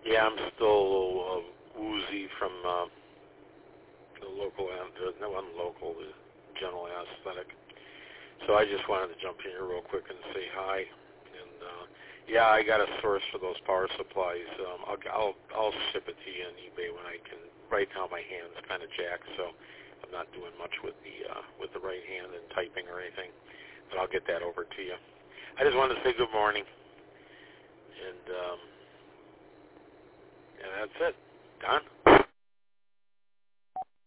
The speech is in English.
Yeah, I'm still a little woozy from the local, no, unlocal, the general anesthetic. So I just wanted to jump in here real quick and say hi. And yeah, I got a source for those power supplies. I'll ship it to you on eBay when I can. Right now my hand's kind of jacked, so I'm not doing much with the right hand and typing or anything. But I'll get that over to you. I just wanted to say good morning, and that's it. Don?